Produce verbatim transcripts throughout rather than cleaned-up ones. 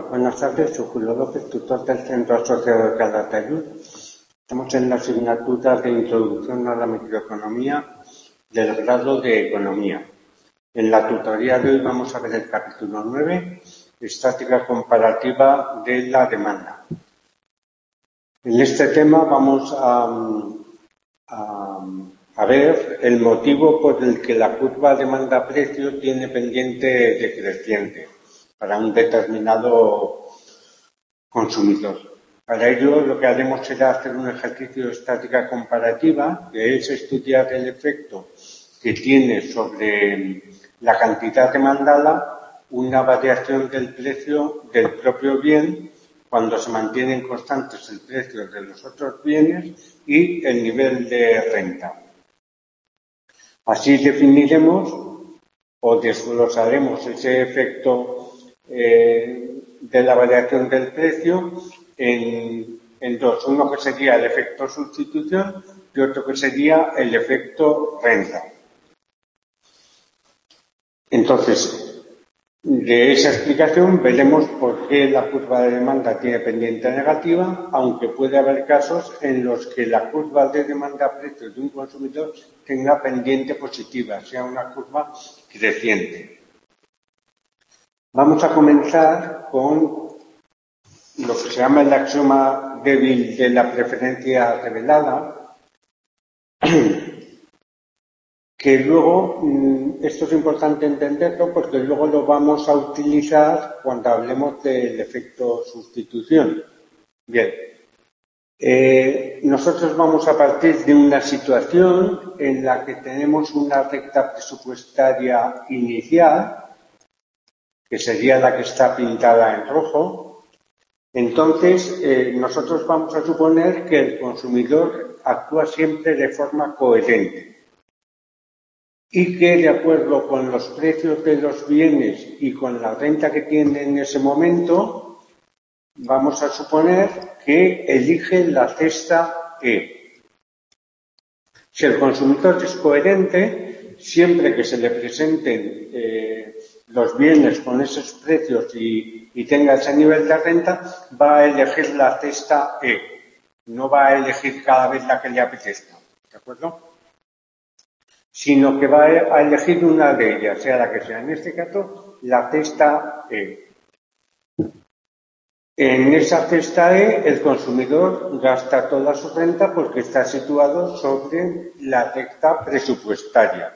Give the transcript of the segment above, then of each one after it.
buenas tardes. Soy Julio López, tutor del Centro Asociado de Calatayud. Estamos en la asignatura de Introducción a la Microeconomía del grado de Economía. En la tutoría de hoy vamos a ver el capítulo nueve, Estática comparativa de la demanda. En este tema vamos a, a, a ver el motivo por el que la curva demanda-precio tiene pendiente decreciente para un determinado consumidor. Para ello, lo que haremos será hacer un ejercicio de estática comparativa, que es estudiar el efecto que tiene sobre la cantidad demandada una variación del precio del propio bien cuando se mantienen constantes el precio de los otros bienes y el nivel de renta. Así definiremos o desglosaremos ese efecto eh, de la variación del precio en, en dos. Uno que sería el efecto sustitución y otro que sería el efecto renta. Entonces, de esa explicación veremos por qué la curva de demanda tiene pendiente negativa, aunque puede haber casos en los que la curva de demanda-precio de un consumidor tenga pendiente positiva, sea una curva creciente. Vamos a comenzar con lo que se llama el axioma débil de la preferencia revelada, que luego, esto es importante entenderlo porque luego lo vamos a utilizar cuando hablemos del efecto sustitución. Bien, eh, nosotros vamos a partir de una situación en la que tenemos una recta presupuestaria inicial, que sería la que está pintada en rojo. Entonces, eh, nosotros vamos a suponer que el consumidor actúa siempre de forma coherente y que, de acuerdo con los precios de los bienes y con la renta que tiene en ese momento, vamos a suponer que elige la cesta E. Si el consumidor es coherente, siempre que se le presenten eh, los bienes con esos precios y, y tenga ese nivel de renta, va a elegir la cesta E. No va a elegir cada vez la que le apetezca, ¿de acuerdo? Sino que va a elegir una de ellas, sea la que sea. En este caso, la cesta E. En esa cesta E, el consumidor gasta toda su renta porque está situado sobre la recta presupuestaria.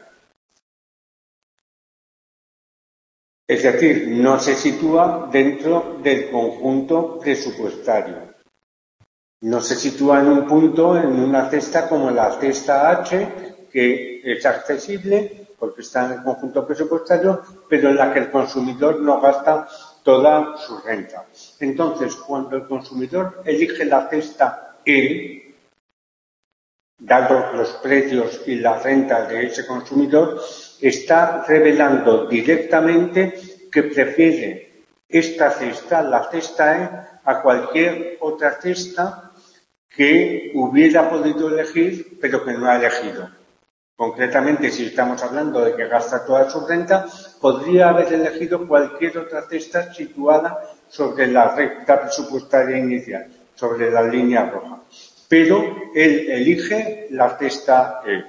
Es decir, no se sitúa dentro del conjunto presupuestario. No se sitúa en un punto, en una cesta como la cesta H, que es accesible porque está en el conjunto presupuestario, pero en la que el consumidor no gasta toda su renta. Entonces, cuando el consumidor elige la cesta E, dados los precios y la renta de ese consumidor, está revelando directamente que prefiere esta cesta, la cesta E, a cualquier otra cesta que hubiera podido elegir, pero que no ha elegido. Concretamente, si estamos hablando de que gasta toda su renta, podría haber elegido cualquier otra cesta situada sobre la recta presupuestaria inicial, sobre la línea roja. Pero él elige la cesta E.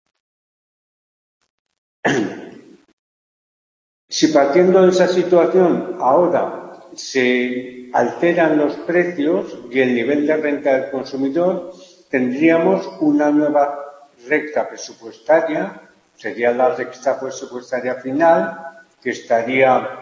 Si partiendo de esa situación ahora se alteran los precios y el nivel de renta del consumidor, tendríamos una nueva recta presupuestaria, sería la recta presupuestaria final, que estaría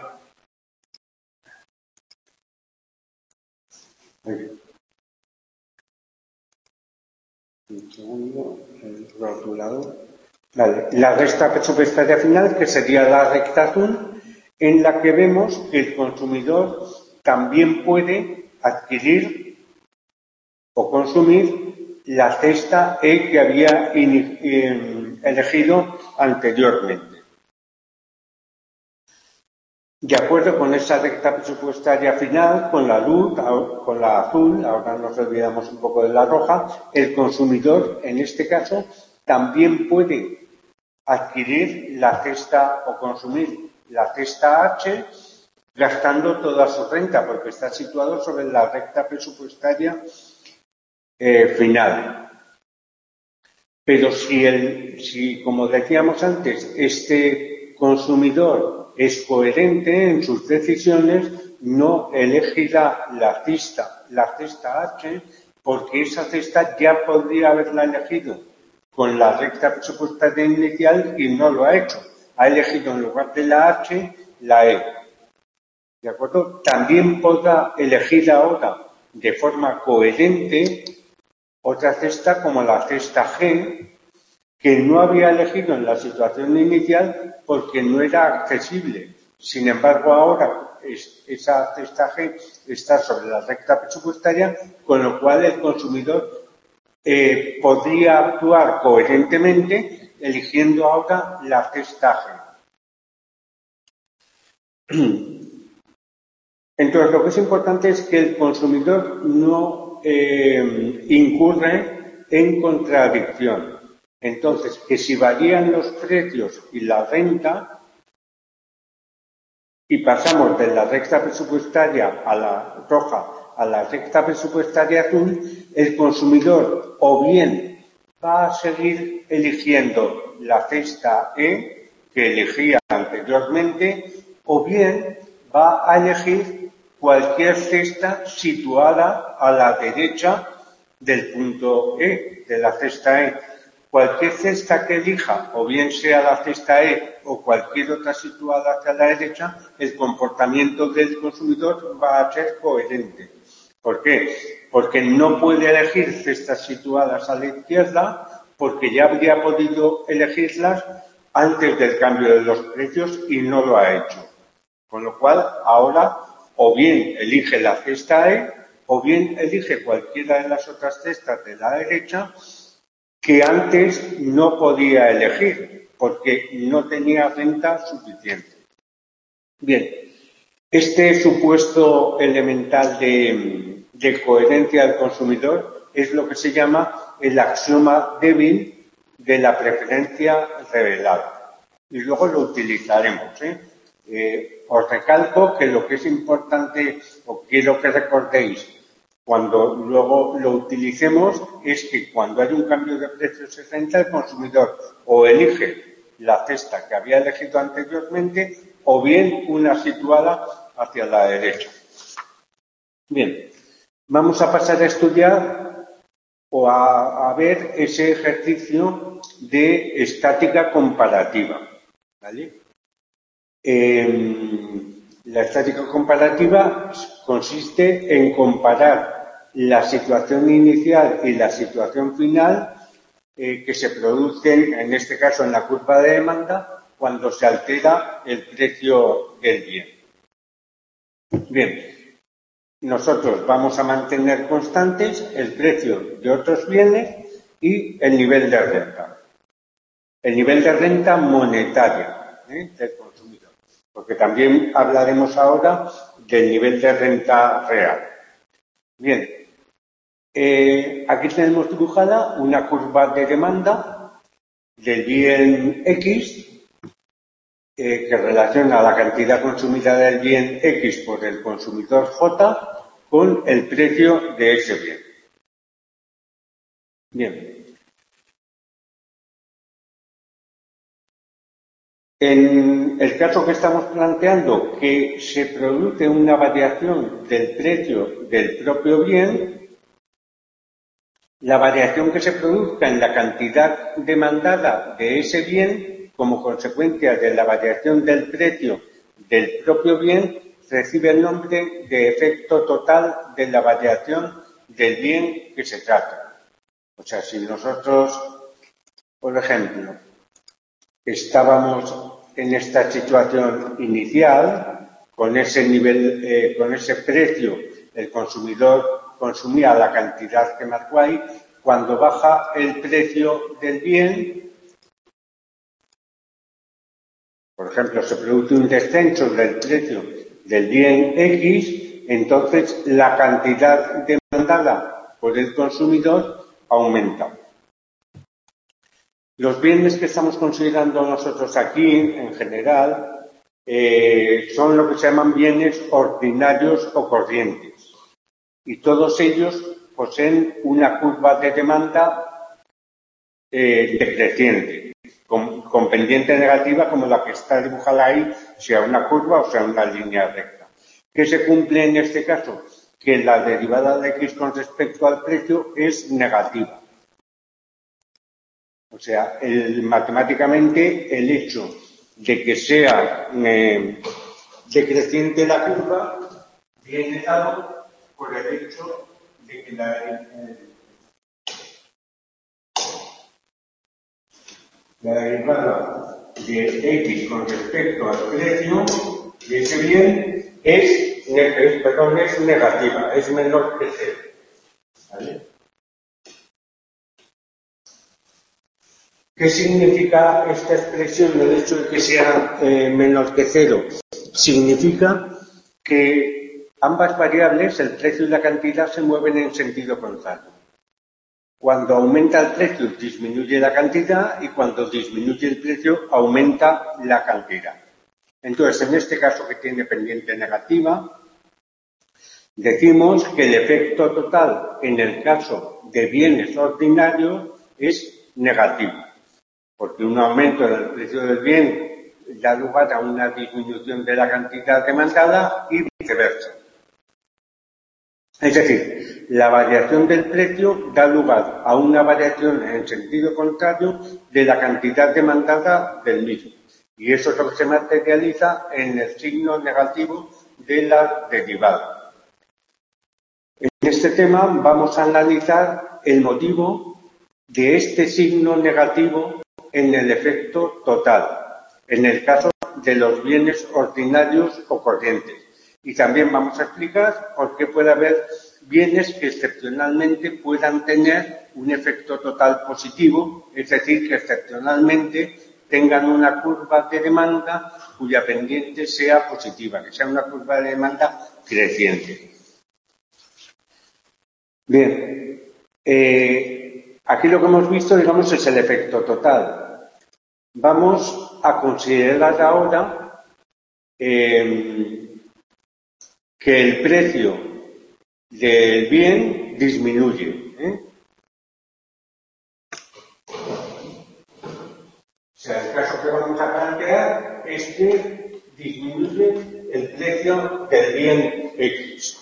un segundo, el rotulador. Vale, la recta presupuestaria final, que sería la recta azul, en la que vemos que el consumidor también puede adquirir o consumir la cesta E que había elegido anteriormente. De acuerdo con esa recta presupuestaria final, con la luz, con la azul, ahora nos olvidamos un poco de la roja, el consumidor, en este caso, también puede adquirir la cesta o consumir la cesta H, gastando toda su renta, porque está situado sobre la recta presupuestaria eh, final. Pero si, el, si, como decíamos antes, este consumidor es coherente en sus decisiones, no elegirá la cesta, la cesta H, porque esa cesta ya podría haberla elegido con la recta presupuestaria inicial y no lo ha hecho. Ha elegido en lugar de la H, la E. ¿De acuerdo? También podrá elegir ahora de forma coherente otra cesta como la cesta G, que no había elegido en la situación inicial porque no era accesible. Sin embargo, ahora es, esa cesta G está sobre la recta presupuestaria, con lo cual el consumidor eh, podría actuar coherentemente eligiendo ahora la cesta G. Entonces, lo que es importante es que el consumidor no eh, incurre en contradicción. Entonces, que si varían los precios y la renta y pasamos de la recta presupuestaria a la roja a la recta presupuestaria azul, el consumidor o bien va a seguir eligiendo la cesta E que elegía anteriormente o bien va a elegir cualquier cesta situada a la derecha del punto E, de la cesta E. Cualquier cesta que elija, o bien sea la cesta E o cualquier otra situada hacia la derecha, el comportamiento del consumidor va a ser coherente. ¿Por qué? Porque no puede elegir cestas situadas a la izquierda porque ya habría podido elegirlas antes del cambio de los precios y no lo ha hecho. Con lo cual, ahora o bien elige la cesta E o bien elige cualquiera de las otras cestas de la derecha que antes no podía elegir porque no tenía renta suficiente. Bien, este supuesto elemental de, de coherencia del consumidor es lo que se llama el axioma débil de la preferencia revelada. Y luego lo utilizaremos. ¿eh? Eh, os recalco que lo que es importante, o quiero que recordéis, cuando luego lo utilicemos, es que cuando hay un cambio de precios y renta, el consumidor o elige la cesta que había elegido anteriormente o bien una situada hacia la derecha. Bien, vamos a pasar a estudiar o a, a ver ese ejercicio de estática comparativa. ¿Vale? Eh, la estática comparativa consiste en comparar la situación inicial y la situación final eh, que se producen, en este caso en la curva de demanda, cuando se altera el precio del bien. Bien, nosotros vamos a mantener constantes el precio de otros bienes y el nivel de renta. El nivel de renta monetaria ¿eh? del consumidor, porque también hablaremos ahora del nivel de renta real. Bien, eh, aquí tenemos dibujada una curva de demanda del bien X eh, que relaciona la cantidad consumida del bien X por el consumidor J con el precio de ese bien. Bien. En el caso que estamos planteando, que se produce una variación del precio del propio bien, la variación que se produzca en la cantidad demandada de ese bien, como consecuencia de la variación del precio del propio bien, recibe el nombre de efecto total de la variación del bien que se trata. O sea, si nosotros, por ejemplo, estábamos en esta situación inicial, con ese nivel, eh, con ese precio, el consumidor consumía la cantidad que marcó ahí. Cuando baja el precio del bien, por ejemplo, se produce un descenso del precio del bien X, entonces la cantidad demandada por el consumidor aumenta. Los bienes que estamos considerando nosotros aquí, en general, eh, son lo que se llaman bienes ordinarios o corrientes. Y todos ellos poseen una curva de demanda eh, decreciente, con, con pendiente negativa como la que está dibujada ahí, sea una curva o sea una línea recta. ¿Qué se cumple en este caso? Que la derivada de x con respecto al precio es negativa. O sea, el, matemáticamente el hecho de que sea eh, decreciente la curva viene dado por el hecho de que la, eh, la derivada de x con respecto al precio de ese bien es, es, perdón, es negativa, es menor que cero. ¿Vale? ¿Qué significa esta expresión, el hecho de que sea eh, menor que cero? Significa que ambas variables, el precio y la cantidad, se mueven en sentido contrario. Cuando aumenta el precio, disminuye la cantidad, y cuando disminuye el precio, aumenta la cantidad. Entonces, en este caso que tiene pendiente negativa, decimos que el efecto total en el caso de bienes ordinarios es negativo, porque un aumento en el precio del bien da lugar a una disminución de la cantidad demandada y viceversa. Es decir, la variación del precio da lugar a una variación en sentido contrario de la cantidad demandada del mismo. Y eso es lo que se materializa en el signo negativo de la derivada. En este tema vamos a analizar el motivo de este signo negativo en el efecto total, en el caso de los bienes ordinarios o corrientes. Y también vamos a explicar por qué puede haber bienes que excepcionalmente puedan tener un efecto total positivo, es decir, que excepcionalmente tengan una curva de demanda cuya pendiente sea positiva, que sea una curva de demanda creciente. Bien, eh, aquí lo que hemos visto, digamos, es el efecto total. Vamos a considerar ahora eh, que el precio del bien disminuye. ¿eh? O sea, el caso que vamos a plantear es que disminuye el precio del bien X.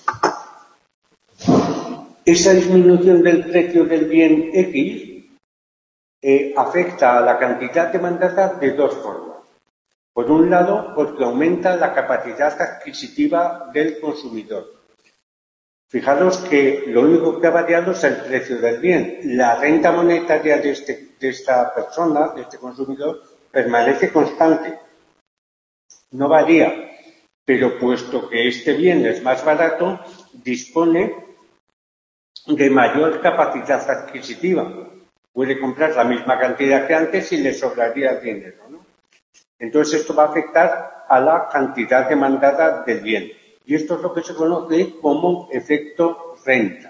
Esa disminución del precio del bien X eh, afecta a la cantidad demandada de dos formas. Por un lado, porque aumenta la capacidad adquisitiva del consumidor. Fijaros que lo único que ha variado es el precio del bien. La renta monetaria de, este, de esta persona, de este consumidor, permanece constante. No varía. Pero puesto que este bien es más barato, dispone de mayor capacidad adquisitiva. Puede comprar la misma cantidad que antes y le sobraría dinero, ¿no? Entonces esto va a afectar a la cantidad demandada del bien. Y esto es lo que se conoce como efecto renta.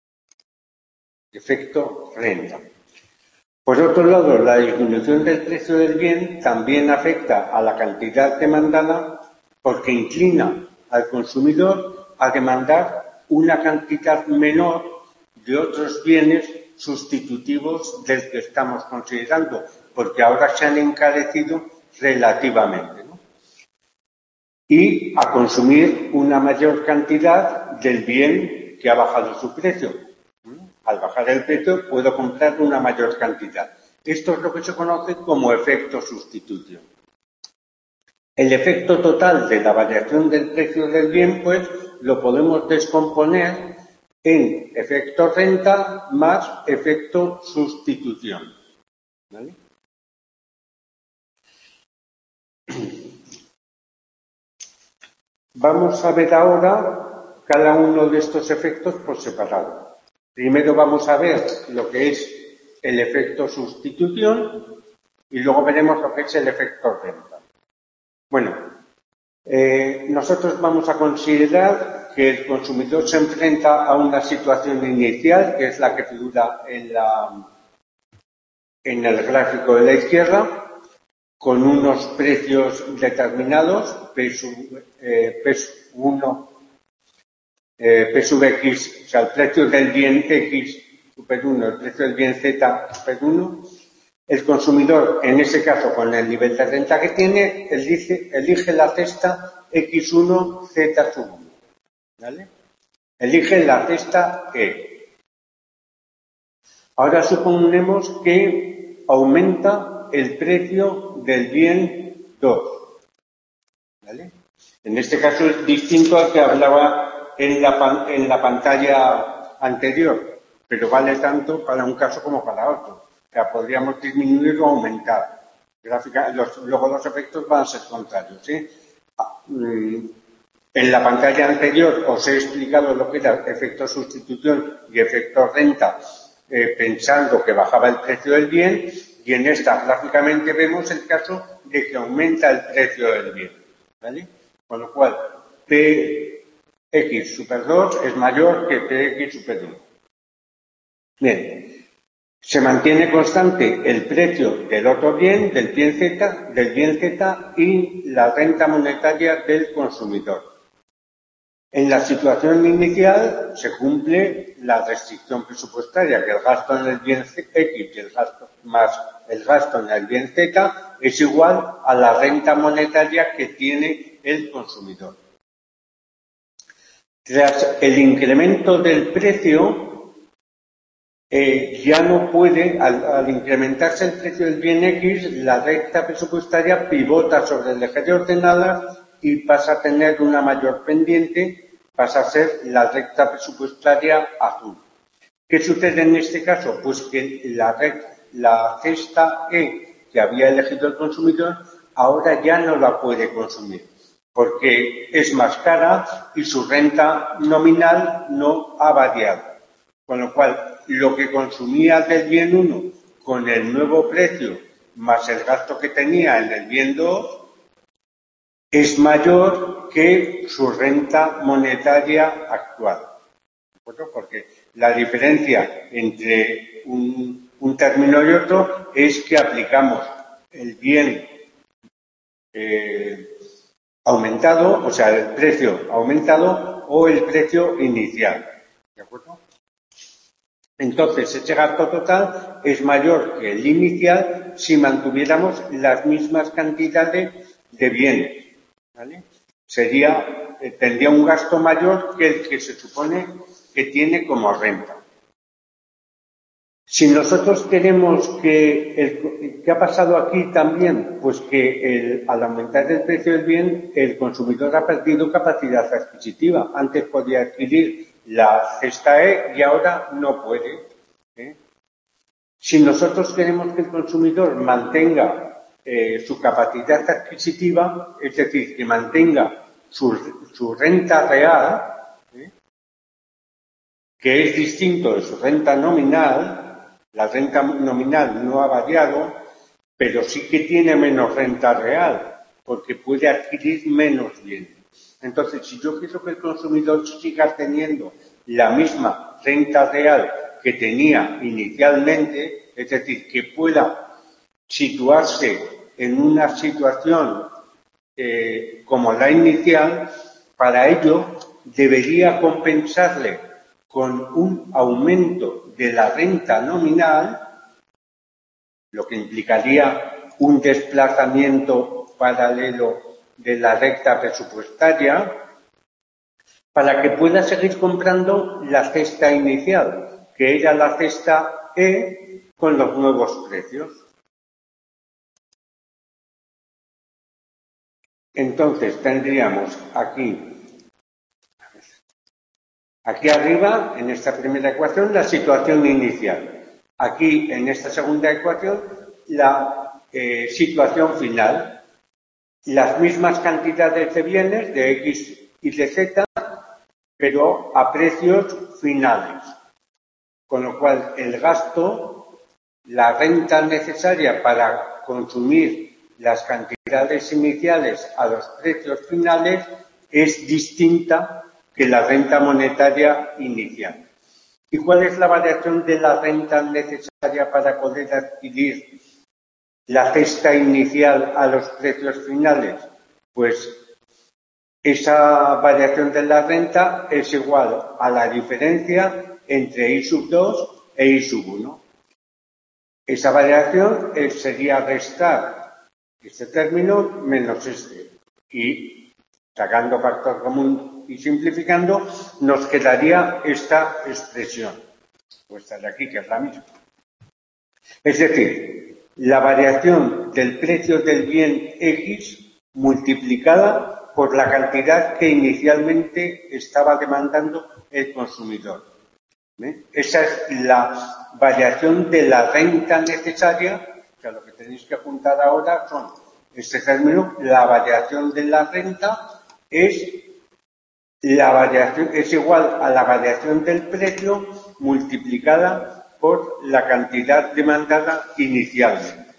Efecto renta. Por otro lado, la disminución del precio del bien también afecta a la cantidad demandada porque inclina al consumidor a demandar una cantidad menor de otros bienes sustitutivos del que estamos considerando, porque ahora se han encarecido relativamente, ¿no? Y a consumir una mayor cantidad del bien que ha bajado su precio. Al bajar el precio puedo comprar una mayor cantidad. Esto es lo que se conoce como efecto sustitución. El efecto total de la variación del precio del bien, pues, lo podemos descomponer en efecto renta más efecto sustitución. ¿Vale? Vamos a ver ahora cada uno de estos efectos por separado. Primero vamos a ver lo que es el efecto sustitución y luego veremos lo que es el efecto renta. Bueno, eh, nosotros vamos a considerar que el consumidor se enfrenta a una situación inicial, que es la que figura en, la, en el gráfico de la izquierda, con unos precios determinados, P sub, eh, P sub uno, eh, P sub X, o sea, el precio del bien X super uno, el precio del bien Z super uno, el consumidor, en ese caso, con el nivel de renta que tiene, elige, elige la cesta X uno, Z sub uno, ¿vale? Elige la cesta E. Ahora suponemos que aumenta el precio del bien dos, ¿vale? En este caso es distinto al que hablaba en la, en la pantalla anterior, pero vale tanto para un caso como para otro. O sea, podríamos disminuir o aumentar. Gráfica, los, luego los efectos van a ser contrarios, ¿sí? En la pantalla anterior os he explicado lo que era efecto sustitución y efecto renta, eh, pensando que bajaba el precio del bien, y en esta gráficamente vemos el caso de que aumenta el precio del bien, ¿vale? Con lo cual, P X super dos es mayor que P X super uno. Bien, se mantiene constante el precio del otro bien, del bien Z, del bien Z y la renta monetaria del consumidor. En la situación inicial se cumple la restricción presupuestaria, que el gasto en el bien X y el gasto más el gasto en el bien Z es igual a la renta monetaria que tiene el consumidor. Tras el incremento del precio, eh, ya no puede, al, al incrementarse el precio del bien X, la recta presupuestaria pivota sobre el eje de ordenadas y pasa a tener una mayor pendiente, pasa a ser la recta presupuestaria azul. ¿Qué sucede en este caso? Pues que la, la cesta E que había elegido el consumidor ahora ya no la puede consumir, porque es más cara y su renta nominal no ha variado. Con lo cual, lo que consumía del bien uno con el nuevo precio más el gasto que tenía en el bien dos es mayor que su renta monetaria actual. ¿De acuerdo? Porque la diferencia entre un, un término y otro es que aplicamos el bien eh, aumentado, o sea, el precio aumentado o el precio inicial. ¿De acuerdo? Entonces, ese gasto total es mayor que el inicial si mantuviéramos las mismas cantidades de bienes, ¿vale? Sería, eh, tendría un gasto mayor que el que se supone que tiene como renta. Si nosotros queremos que, el, ¿qué ha pasado aquí también? Pues que el, al aumentar el precio del bien, el consumidor ha perdido capacidad adquisitiva. Antes podía adquirir la cesta E y ahora no puede, ¿eh? Si nosotros queremos que el consumidor mantenga eh, su capacidad adquisitiva, es decir, que mantenga su, su renta real, ¿eh? que es distinto de su renta nominal, la renta nominal no ha variado, pero sí que tiene menos renta real, porque puede adquirir menos bienes. Entonces, si yo quiero que el consumidor siga teniendo la misma renta real que tenía inicialmente, es decir, que pueda situarse en una situación eh, como la inicial, para ello debería compensarle con un aumento de la renta nominal, lo que implicaría un desplazamiento paralelo de la recta presupuestaria, para que pueda seguir comprando la cesta inicial, que era la cesta E con los nuevos precios. Entonces tendríamos aquí, aquí arriba, en esta primera ecuación, la situación inicial. Aquí, en esta segunda ecuación, la eh, situación final. Las mismas cantidades de bienes, de X y de Z, pero a precios finales. Con lo cual, el gasto, la renta necesaria para consumir las cantidades iniciales a los precios finales es distinta que la renta monetaria inicial. ¿Y cuál es la variación de la renta necesaria para poder adquirir la cesta inicial a los precios finales, pues esa variación de la renta es igual a la diferencia entre I sub dos e I sub uno. Esa variación sería restar este término menos este. Y sacando factor común y simplificando, nos quedaría esta expresión, puesta de aquí, que es la misma. Es decir, la variación del precio del bien X multiplicada por la cantidad que inicialmente estaba demandando el consumidor. ¿Eh? Esa es la variación de la renta necesaria, que lo que tenéis que apuntar ahora son este término, la variación de la renta es la variación es igual a la variación del precio multiplicada por la cantidad demandada inicialmente.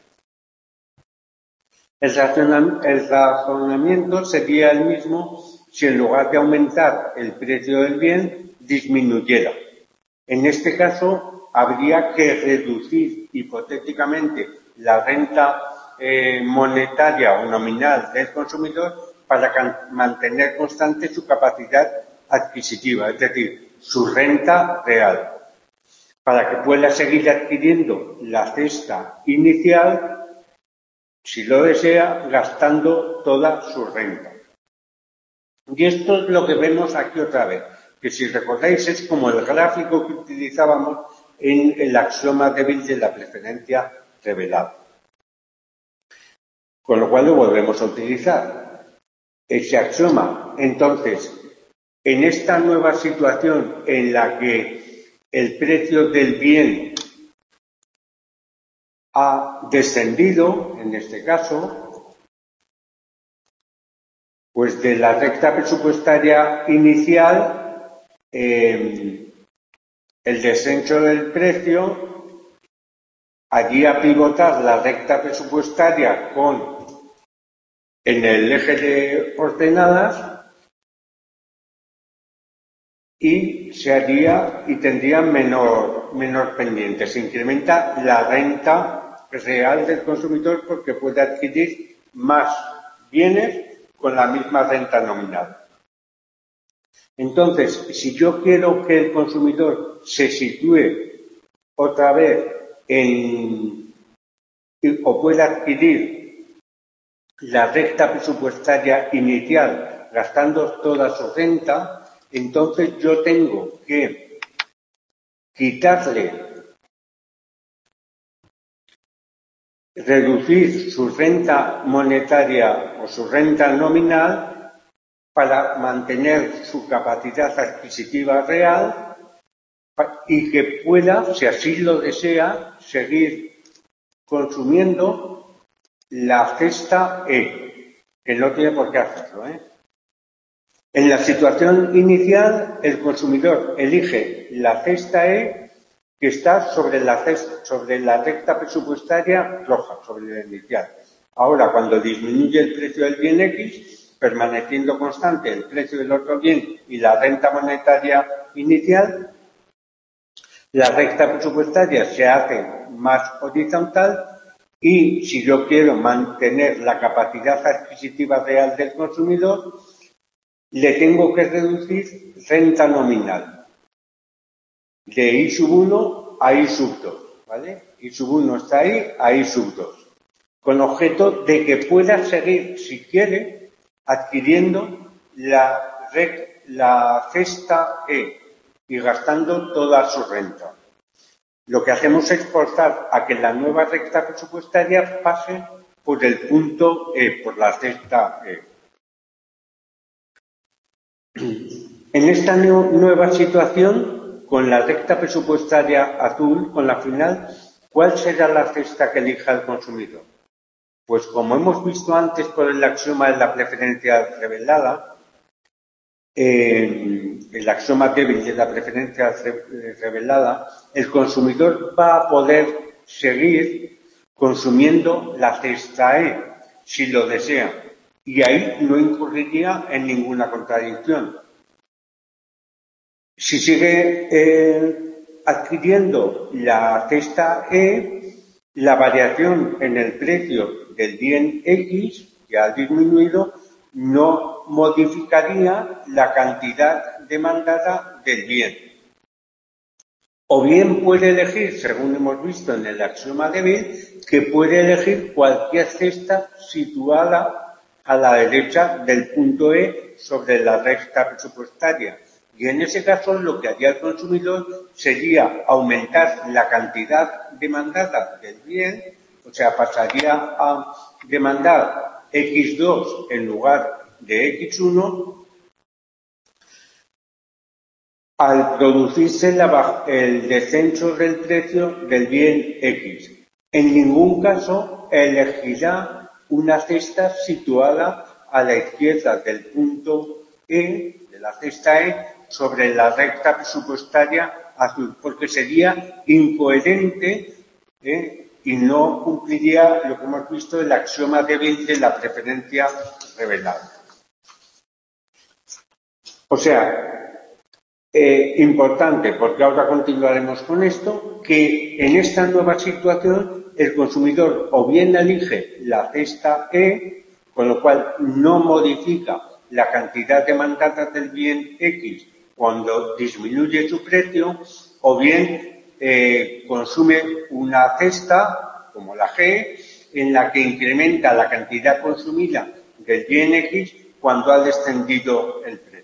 El razonamiento sería el mismo si en lugar de aumentar el precio del bien, disminuyera. En este caso, habría que reducir hipotéticamente la renta eh, monetaria o nominal del consumidor para mantener constante su capacidad adquisitiva, es decir, su renta real, para que pueda seguir adquiriendo la cesta inicial, si lo desea, gastando toda su renta. Y esto es lo que vemos aquí otra vez, que si recordáis es como el gráfico que utilizábamos en el axioma débil de la preferencia revelada. Con lo cual lo volvemos a utilizar. Ese axioma. Entonces, en esta nueva situación en la que el precio del bien ha descendido, en este caso, pues de la recta presupuestaria inicial, eh, el descenso del precio haría pivotar la recta presupuestaria con en el eje de ordenadas y se haría y tendría menor, menor pendiente. Se incrementa la renta real del consumidor porque puede adquirir más bienes con la misma renta nominal. Entonces, si yo quiero que el consumidor se sitúe otra vez en o pueda adquirir la recta presupuestaria inicial gastando toda su renta, entonces yo tengo que quitarle, reducir su renta monetaria o su renta nominal para mantener su capacidad adquisitiva real y que pueda, si así lo desea, seguir consumiendo la cesta E, que no tiene por qué hacerlo, ¿eh? En la situación inicial, el consumidor elige la cesta E que está sobre la, cesta, sobre la recta presupuestaria roja, sobre la inicial. Ahora, cuando disminuye el precio del bien X, permaneciendo constante el precio del otro bien y la renta monetaria inicial, la recta presupuestaria se hace más horizontal. Y si yo quiero mantener la capacidad adquisitiva real del consumidor, le tengo que reducir renta nominal de I sub uno a I sub dos, ¿vale? I sub uno está ahí, a I sub dos, con objeto de que pueda seguir, si quiere, adquiriendo la, la cesta E y gastando toda su renta. Lo que hacemos es forzar a que la nueva recta presupuestaria pase por el punto E, por la cesta E. En esta nueva situación, con la recta presupuestaria azul, con la final, ¿cuál será la cesta que elija el consumidor? Pues como hemos visto antes por el axioma de la preferencia revelada, eh, el axioma débil de la preferencia revelada, el consumidor va a poder seguir consumiendo la cesta E, si lo desea, y ahí no incurriría en ninguna contradicción. Si sigue eh, adquiriendo la cesta E, la variación en el precio del bien X, que ha disminuido, no modificaría la cantidad demandada del bien. O bien puede elegir, según hemos visto en el axioma de Bill, que puede elegir cualquier cesta situada a la derecha del punto E sobre la recta presupuestaria. Y en ese caso lo que haría el consumidor sería aumentar la cantidad demandada del bien, o sea, pasaría a demandar equis dos en lugar de equis uno, al producirse la, el descenso del precio del bien X. En ningún caso elegirá una cesta situada a la izquierda del punto E, de la cesta E, sobre la recta presupuestaria azul, porque sería incoherente ¿eh? y no cumpliría lo que hemos visto el axioma de Bill de la preferencia revelada. O sea, Eh, importante, porque ahora continuaremos con esto, que en esta nueva situación el consumidor o bien elige la cesta E, con lo cual no modifica la cantidad demandada del bien X cuando disminuye su precio, o bien eh, consume una cesta, como la G, en la que incrementa la cantidad consumida del bien X cuando ha descendido el precio.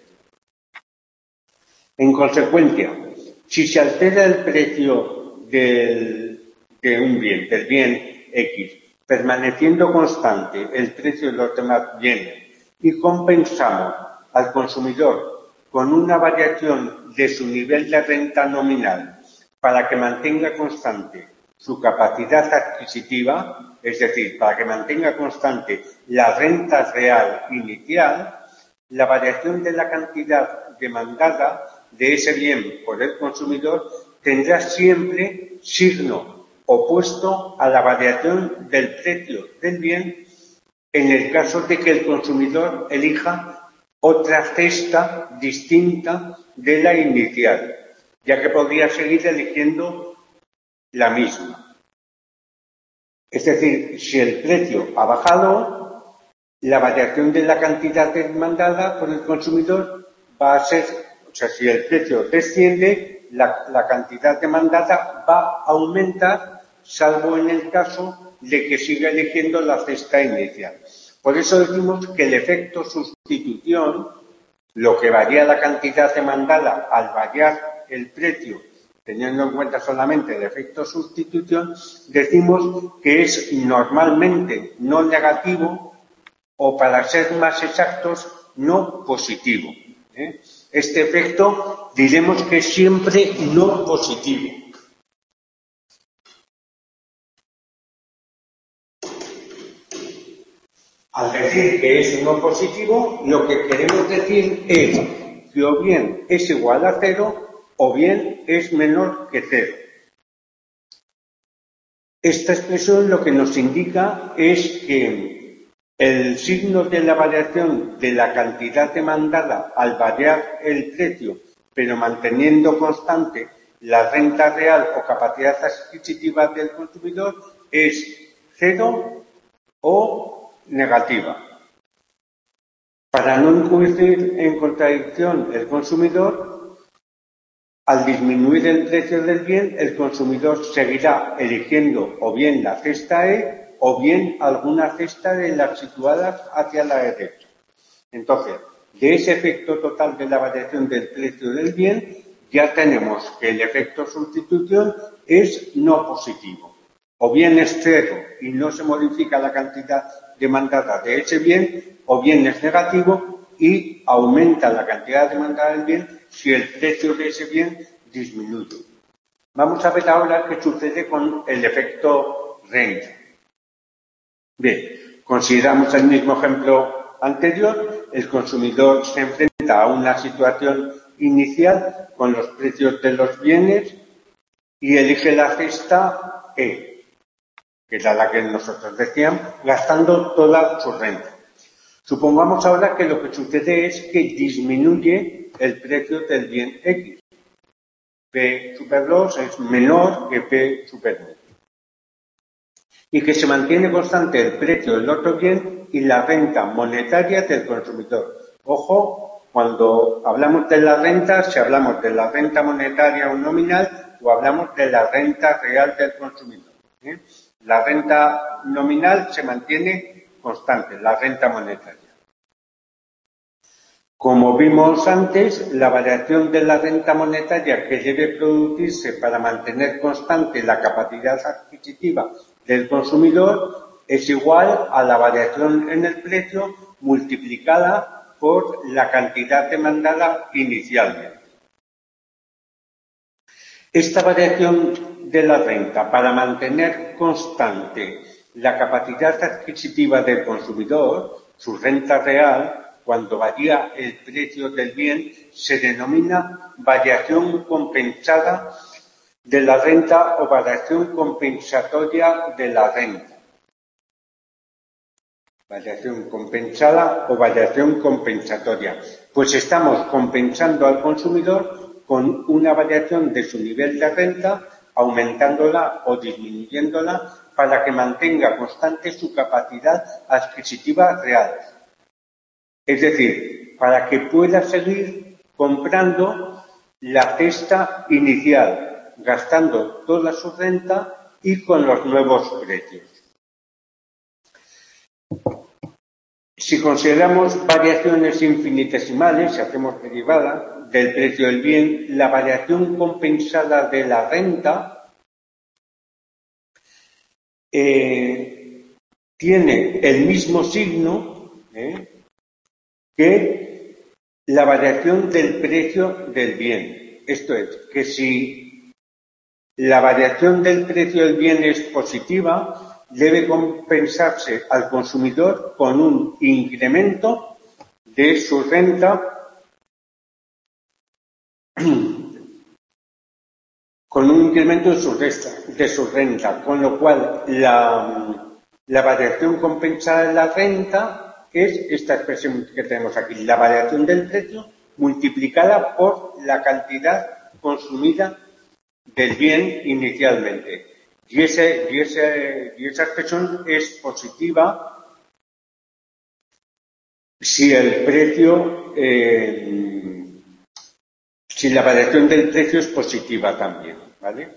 En consecuencia, si se altera el precio del, de un bien, del bien X, permaneciendo constante el precio de los demás bienes y compensamos al consumidor con una variación de su nivel de renta nominal para que mantenga constante su capacidad adquisitiva, es decir, para que mantenga constante la renta real inicial, la variación de la cantidad demandada de ese bien por el consumidor tendrá siempre signo opuesto a la variación del precio del bien en el caso de que el consumidor elija otra cesta distinta de la inicial, ya que podría seguir eligiendo la misma. Es decir, si el precio ha bajado, la variación de la cantidad demandada por el consumidor va a ser, o sea, si el precio desciende, la, la cantidad demandada va a aumentar, salvo en el caso de que siga eligiendo la cesta inicial. Por eso decimos que el efecto sustitución, lo que varía la cantidad demandada al variar el precio, teniendo en cuenta solamente el efecto sustitución, decimos que es normalmente no negativo o, para ser más exactos, no positivo. ¿eh? Este efecto diremos que es siempre no positivo. Al decir que es no positivo, lo que queremos decir es que o bien es igual a cero o bien es menor que cero. Esta expresión lo que nos indica es que el signo de la variación de la cantidad demandada al variar el precio, pero manteniendo constante la renta real o capacidad adquisitiva del consumidor, es cero o negativa. Para no incurrir en contradicción el consumidor, al disminuir el precio del bien, el consumidor seguirá eligiendo o bien la cesta E o bien alguna cesta de las situadas hacia la derecha. Entonces, de ese efecto total de la variación del precio del bien, ya tenemos que el efecto sustitución es no positivo. O bien es cero y no se modifica la cantidad demandada de ese bien, o bien es negativo y aumenta la cantidad demandada del bien si el precio de ese bien disminuye. Vamos a ver ahora qué sucede con el efecto range. Bien, consideramos el mismo ejemplo anterior. El consumidor se enfrenta a una situación inicial con los precios de los bienes y elige la cesta E, que era la que nosotros decíamos, gastando toda su renta. Supongamos ahora que lo que sucede es que disminuye el precio del bien X. P super dos es menor que P super uno. y que se mantiene constante el precio del otro bien y la renta monetaria del consumidor. Ojo, cuando hablamos de la renta, si hablamos de la renta monetaria o nominal o hablamos de la renta real del consumidor. ¿eh? La renta nominal se mantiene constante, la renta monetaria. Como vimos antes, la variación de la renta monetaria que debe producirse para mantener constante la capacidad adquisitiva del consumidor es igual a la variación en el precio multiplicada por la cantidad demandada inicialmente. Esta variación de la renta para mantener constante la capacidad adquisitiva del consumidor, su renta real, cuando varía el precio del bien, se denomina variación compensada de la renta o variación compensatoria de la renta. Variación compensada o variación compensatoria. Pues estamos compensando al consumidor con una variación de su nivel de renta, aumentándola o disminuyéndola para que mantenga constante su capacidad adquisitiva real. Es decir, para que pueda seguir comprando la cesta inicial, gastando toda su renta y con los nuevos precios. Si consideramos variaciones infinitesimales, si hacemos derivada del precio del bien, la variación compensada de la renta eh, tiene el mismo signo ¿eh? que la variación del precio del bien. Esto es, que si la variación del precio del bien es positiva, debe compensarse al consumidor con un incremento de su renta, con un incremento de su, resta, de su renta, con lo cual la, la variación compensada de la renta es esta expresión que tenemos aquí, la variación del precio multiplicada por la cantidad consumida del bien inicialmente. Y, ese, y, ese, y esa expresión es positiva si el precio, eh, si la variación del precio es positiva también, ¿vale?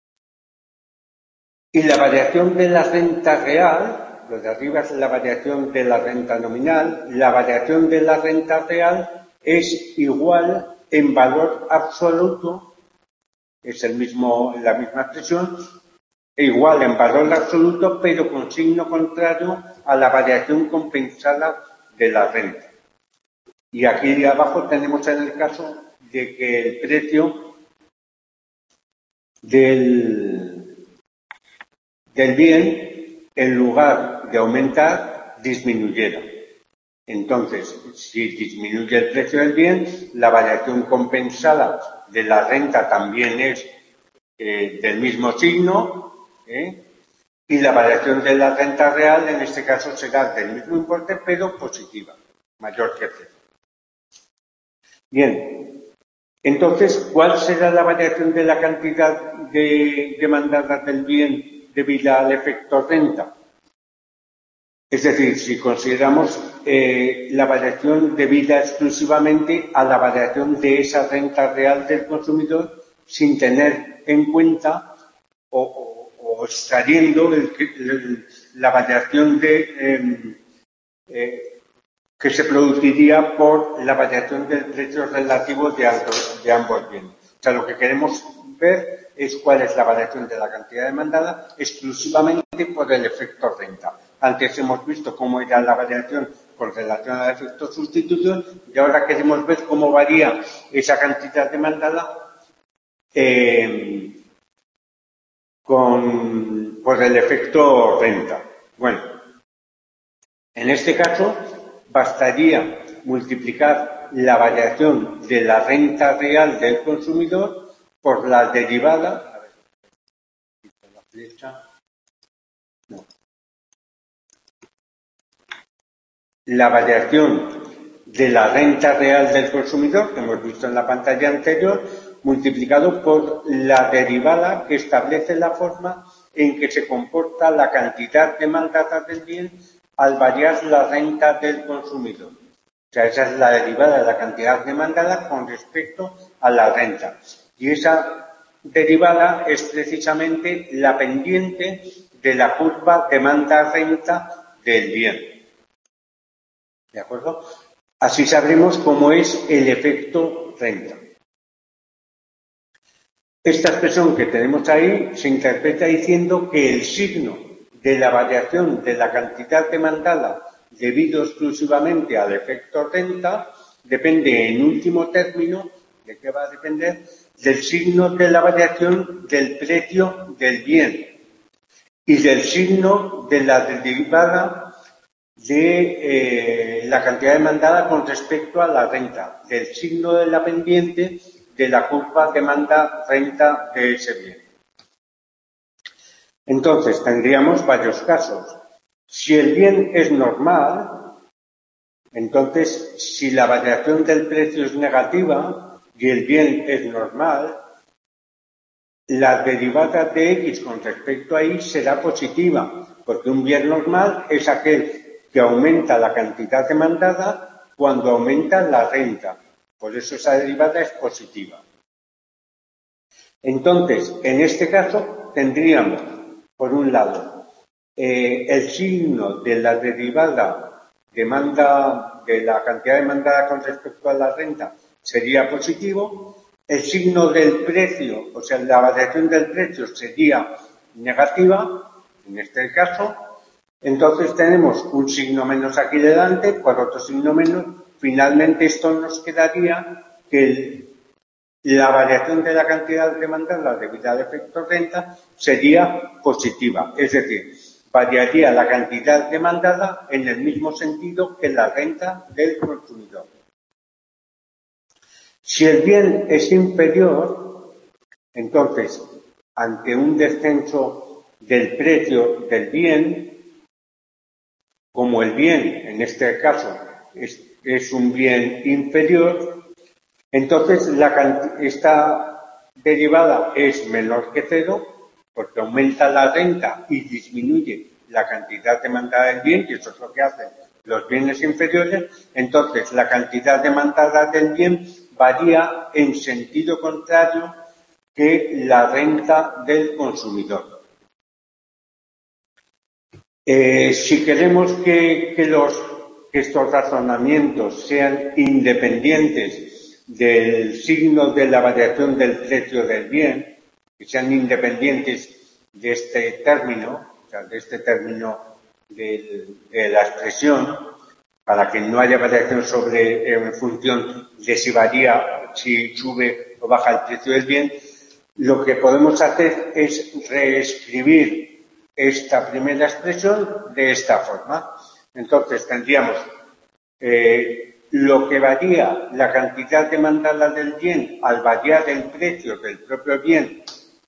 Y la variación de la renta real, lo de arriba es la variación de la renta nominal, la variación de la renta real es igual en valor absoluto, es el mismo, la misma expresión, igual en valor absoluto, pero con signo contrario a la variación compensada de la renta. Y aquí de abajo tenemos en el caso de que el precio del, del bien, en lugar de aumentar, disminuyera. Entonces, si disminuye el precio del bien, la variación compensada de la renta también es eh, del mismo signo, ¿eh? y la variación de la renta real, en este caso, será del mismo importe, pero positiva, mayor que cero. Bien, entonces, ¿cuál será la variación de la cantidad de demandada del bien debida al efecto renta? Es decir, si consideramos eh, la variación debida exclusivamente a la variación de esa renta real del consumidor sin tener en cuenta o, o, o extrayendo el, el, la variación de, eh, eh, que se produciría por la variación del precio relativo de, alto, de ambos bienes. O sea, lo que queremos ver es cuál es la variación de la cantidad demandada exclusivamente por el efecto renta. Antes hemos visto cómo era la variación con relación al efecto sustitución y ahora queremos ver cómo varía esa cantidad demandada eh, con, por el efecto renta. Bueno, en este caso bastaría multiplicar la variación de la renta real del consumidor por la derivada. A ver, la flecha. No. La variación de la renta real del consumidor, que hemos visto en la pantalla anterior, multiplicado por la derivada que establece la forma en que se comporta la cantidad demandada del bien al variar la renta del consumidor. O sea, esa es la derivada de la cantidad demandada con respecto a la renta. Y esa derivada es precisamente la pendiente de la curva demanda-renta del bien. ¿De acuerdo? Así sabremos cómo es el efecto renta. Esta expresión que tenemos ahí se interpreta diciendo que el signo de la variación de la cantidad demandada debido exclusivamente al efecto renta depende en último término, ¿de qué va a depender? Del signo de la variación del precio del bien y del signo de la derivada de eh, la cantidad demandada con respecto a la renta, del signo de la pendiente de la curva demanda-renta de ese bien. Entonces, tendríamos varios casos. Si el bien es normal, entonces, si la variación del precio es negativa y el bien es normal, la derivada de X con respecto a Y será positiva, porque un bien normal es aquel que aumenta la cantidad demandada cuando aumenta la renta. Por eso esa derivada es positiva. Entonces, en este caso, tendríamos, por un lado, eh, el signo de la derivada demanda de la cantidad demandada con respecto a la renta sería positivo, el signo del precio, o sea, la variación del precio sería negativa, en este caso, entonces tenemos un signo menos aquí delante, por otro signo menos, finalmente esto nos quedaría que el, la variación de la cantidad demandada debido al efecto renta sería positiva, es decir, variaría la cantidad demandada en el mismo sentido que la renta del consumidor. Si el bien es inferior, entonces, ante un descenso del precio del bien, como el bien, en este caso, es, es un bien inferior, entonces la, esta derivada es menor que cero, porque aumenta la renta y disminuye la cantidad demandada del bien, y eso es lo que hacen los bienes inferiores. Entonces, la cantidad demandada del bien varía en sentido contrario que la renta del consumidor. Eh, si queremos que, que, los, que estos razonamientos sean independientes del signo de la variación del precio del bien, que sean independientes de este término, o sea, de este término de, de la expresión, para que no haya variación sobre, en función de si varía, si sube o baja el precio del bien, lo que podemos hacer es reescribir esta primera expresión de esta forma. Entonces tendríamos eh, lo que varía la cantidad demandada del bien al variar el precio del propio bien,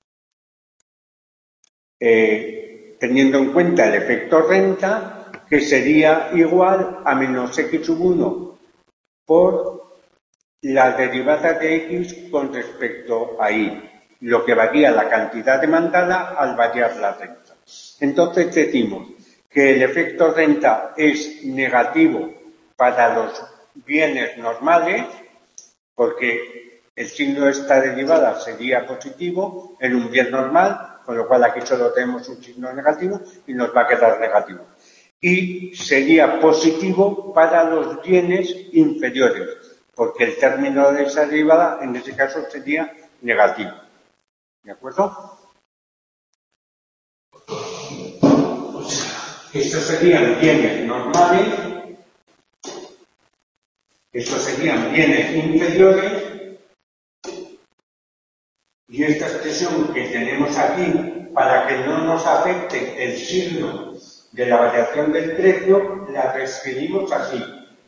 eh, teniendo en cuenta el efecto renta, que sería igual a menos X sub uno por la derivada de X con respecto a Y, lo que varía la cantidad demandada al variar la renta. Entonces decimos que el efecto renta es negativo para los bienes normales, porque el signo de esta derivada sería positivo en un bien normal, con lo cual aquí solo tenemos un signo negativo y nos va a quedar negativo. Y sería positivo para los bienes inferiores, porque el término de esa derivada en ese caso sería negativo. ¿De acuerdo? Estos serían bienes normales, estos serían bienes inferiores, y esta expresión que tenemos aquí, para que no nos afecte el signo de la variación del precio, la reescribimos así.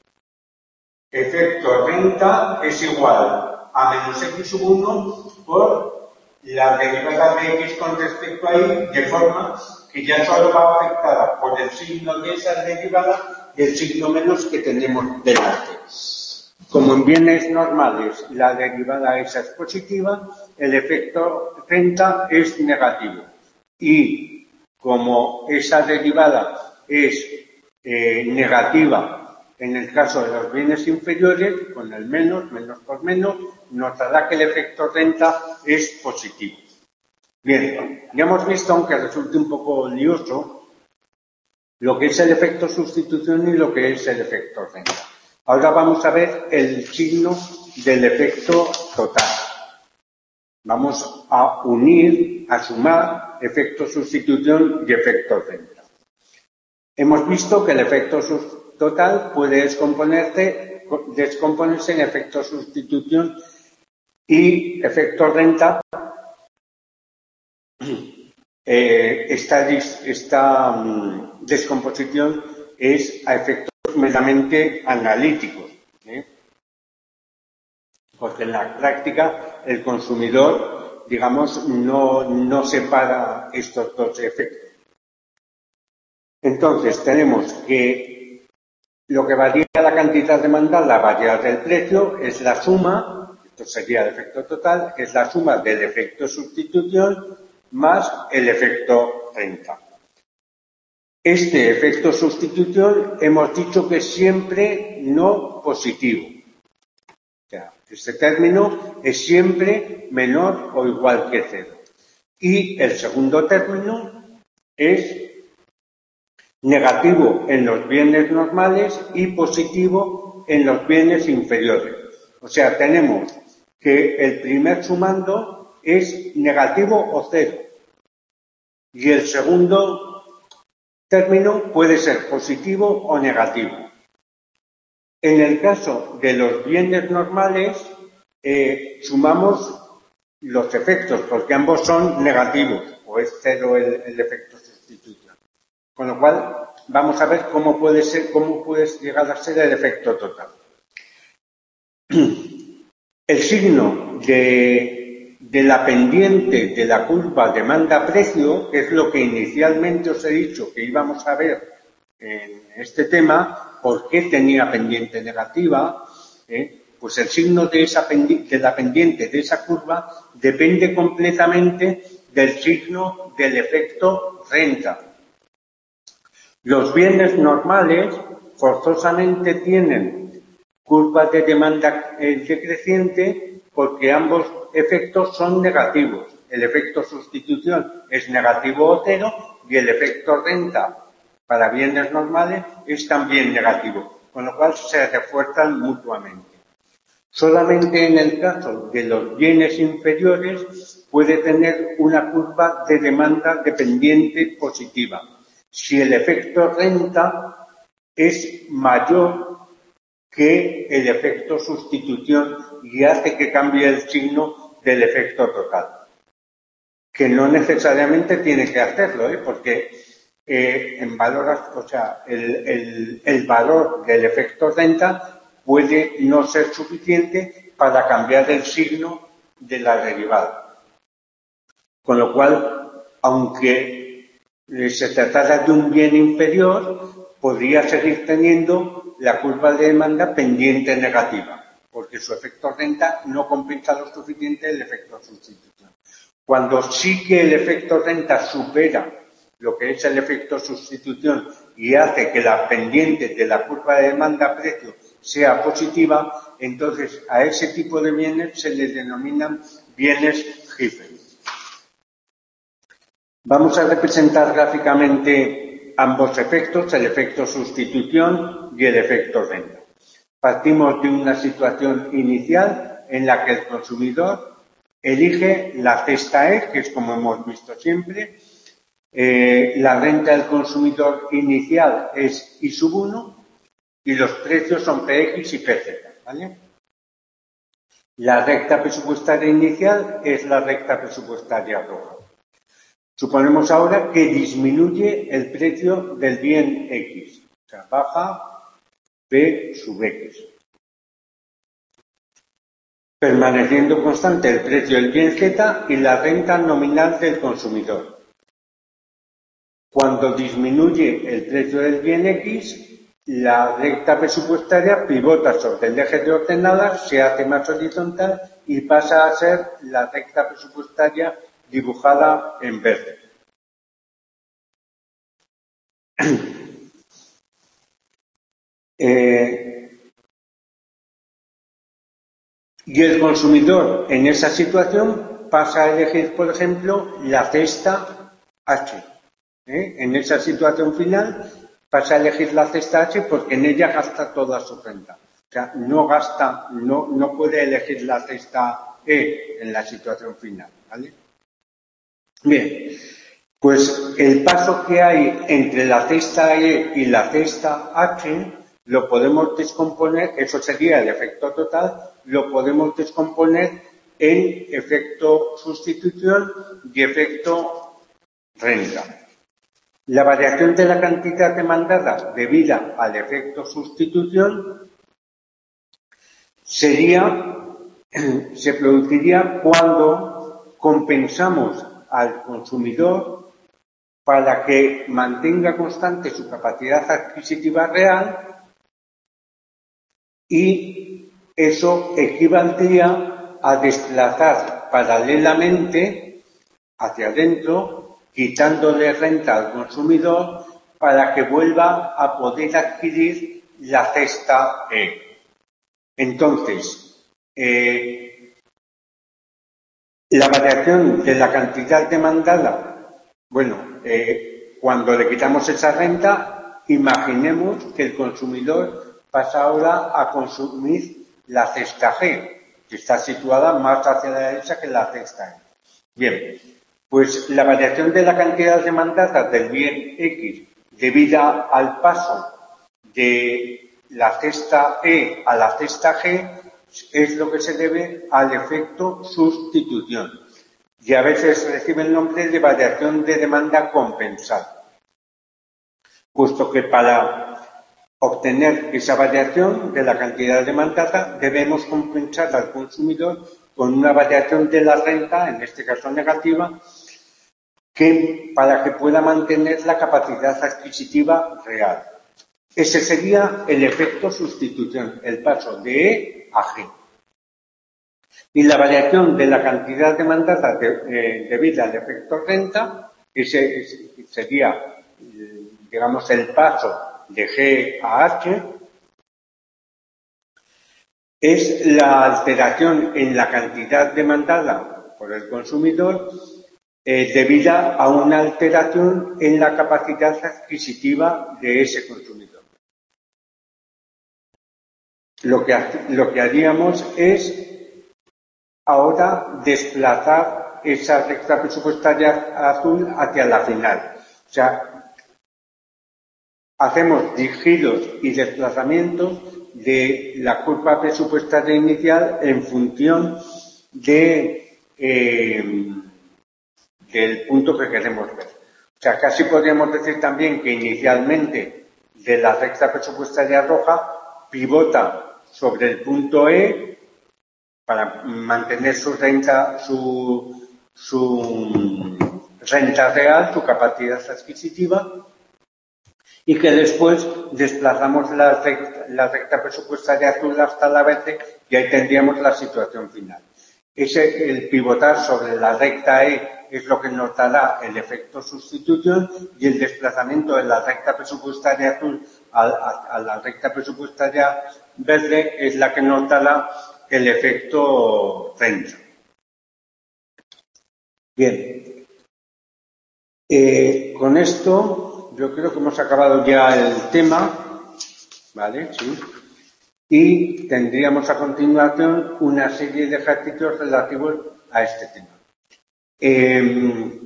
Efecto renta es igual a menos X sub uno por la derivada de X con respecto a Y, de forma que ya solo va afectada por el signo de esa derivada y el signo menos que tenemos delante. Como en bienes normales la derivada esa es positiva, el efecto renta es negativo. Y como esa derivada es eh, negativa en el caso de los bienes inferiores, con el menos, menos por menos, nos dará que el efecto renta es positivo. Bien, ya hemos visto, aunque resulte un poco lioso, lo que es el efecto sustitución y lo que es el efecto renta. Ahora vamos a ver el signo del efecto total. Vamos a unir, a sumar efecto sustitución y efecto renta. Hemos visto que el efecto total puede descomponerse, descomponerse en efecto sustitución y efecto renta. Eh, esta esta um, descomposición es a efectos meramente analíticos, ¿eh? Porque en la práctica el consumidor, digamos, no, no separa estos dos efectos. Entonces tenemos que lo que varía la cantidad demandada, la variedad del precio, es la suma, esto sería el efecto total, es la suma del efecto sustitución más el efecto renta. Este efecto sustitución hemos dicho que es siempre no positivo. O sea, este término es siempre menor o igual que cero. Y el segundo término es negativo en los bienes normales y positivo en los bienes inferiores. O sea, tenemos que el primer sumando es negativo o cero. Y el segundo término puede ser positivo o negativo. En el caso de los bienes normales, eh, sumamos los efectos, porque ambos son negativos, o es cero el, el efecto sustitución. Con lo cual, vamos a ver cómo puede ser, cómo puede llegar a ser el efecto total. El signo de, de la pendiente de la curva demanda-precio, que es lo que inicialmente os he dicho que íbamos a ver en este tema, por qué tenía pendiente negativa, ¿eh? Pues el signo de, esa pendiente, de la pendiente de esa curva depende completamente del signo del efecto renta. Los bienes normales forzosamente tienen curvas de demanda decreciente porque ambos efectos son negativos. El efecto sustitución es negativo o cero y el efecto renta para bienes normales es también negativo, con lo cual se refuerzan mutuamente. Solamente en el caso de los bienes inferiores puede tener una curva de demanda dependiente positiva, si el efecto renta es mayor que el efecto sustitución y hace que cambie el signo del efecto total. Que no necesariamente tiene que hacerlo, ¿eh? Porque eh, en valor, o sea, el, el, el valor del efecto renta puede no ser suficiente para cambiar el signo de la derivada. Con lo cual, aunque se tratara de un bien inferior, podría seguir teniendo la curva de demanda pendiente negativa, porque su efecto renta no compensa lo suficiente el efecto sustitución. Cuando sí que el efecto renta supera lo que es el efecto sustitución y hace que la pendiente de la curva de demanda-precio sea positiva, entonces a ese tipo de bienes se les denominan bienes Giffen. Vamos a representar gráficamente ambos efectos, el efecto sustitución y el efecto renta. Partimos de una situación inicial en la que el consumidor elige la cesta E, que es como hemos visto siempre. Eh, la renta del consumidor inicial es I sub uno y los precios son P X y P Z, ¿vale? La recta presupuestaria inicial es la recta presupuestaria roja. Suponemos ahora que disminuye el precio del bien X, o sea, baja P sub X, permaneciendo constante el precio del bien Z y la renta nominal del consumidor. Cuando disminuye el precio del bien X, la recta presupuestaria pivota sobre el eje de ordenadas, se hace más horizontal y pasa a ser la recta presupuestaria dibujada en verde. eh, y el consumidor en esa situación pasa a elegir, por ejemplo, la cesta H. ¿eh? En esa situación final pasa a elegir la cesta H porque en ella gasta toda su renta. O sea, no gasta, no, no puede elegir la cesta E en la situación final, ¿vale? Bien, pues el paso que hay entre la cesta E y la cesta H lo podemos descomponer, eso sería el efecto total, lo podemos descomponer en efecto sustitución y efecto renta. La variación de la cantidad demandada debida al efecto sustitución sería, se produciría cuando compensamos al consumidor para que mantenga constante su capacidad adquisitiva real y eso equivaldría a desplazar paralelamente hacia adentro, quitándole renta al consumidor para que vuelva a poder adquirir la cesta E. Entonces, eh, la variación de la cantidad demandada, bueno, eh, cuando le quitamos esa renta, imaginemos que el consumidor pasa ahora a consumir la cesta G, que está situada más hacia la derecha que la cesta E. Bien, pues la variación de la cantidad demandada del bien X debida al paso de la cesta E a la cesta G es lo que se debe al efecto sustitución y a veces recibe el nombre de variación de demanda compensada, puesto que para obtener esa variación de la cantidad demandada debemos compensar al consumidor con una variación de la renta, en este caso negativa, que para que pueda mantener la capacidad adquisitiva real. Ese sería el efecto sustitución, el paso de E a G. Y la variación de la cantidad demandada de, eh, debida al efecto renta, ese, ese sería, digamos, el paso de G a H, es la alteración en la cantidad demandada por el consumidor eh, debida a una alteración en la capacidad adquisitiva de ese consumidor. Lo que, lo que haríamos es ahora desplazar esa recta presupuestaria azul hacia la final. O sea, hacemos giros y desplazamientos de la curva presupuestaria inicial en función de, eh, del punto que queremos ver. O sea, casi podríamos decir también que inicialmente de la recta presupuestaria roja pivota sobre el punto E para mantener su renta, su, su renta real, su capacidad adquisitiva, y que después desplazamos la recta, la recta presupuestaria azul hasta la verde y ahí tendríamos la situación final. Ese, el pivotar sobre la recta E es lo que nos dará el efecto sustitución y el desplazamiento de la recta presupuestaria azul a, a, a la recta presupuestaria verde es la que nos dará el efecto renta. Bien, eh, con esto yo creo que hemos acabado ya el tema, ¿vale? Sí. Y tendríamos a continuación una serie de ejercicios relativos a este tema. Eh,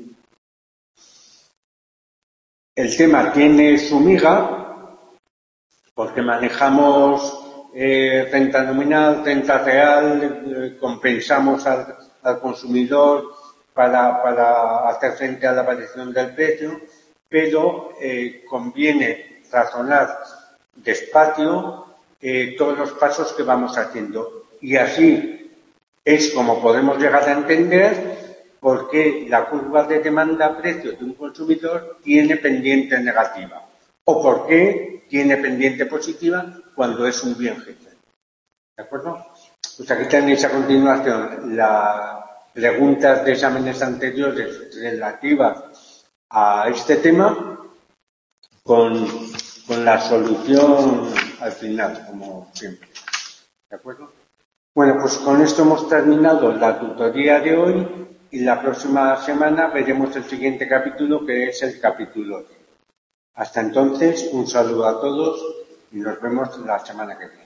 el tema tiene su miga porque manejamos Eh, renta nominal, renta real, eh, compensamos al, al consumidor para, para hacer frente a la variación del precio, pero eh, conviene razonar despacio eh, todos los pasos que vamos haciendo. Y así es como podemos llegar a entender por qué la curva de demanda-precio de un consumidor tiene pendiente negativa o por qué tiene pendiente positiva cuando es un bien G. ¿De acuerdo? Pues aquí tenéis a continuación las preguntas de exámenes anteriores relativas a este tema con, con la solución al final, como siempre. ¿De acuerdo? Bueno, pues con esto hemos terminado la tutoría de hoy y la próxima semana veremos el siguiente capítulo, que es el capítulo diez. Hasta entonces, un saludo a todos y nos vemos la semana que viene.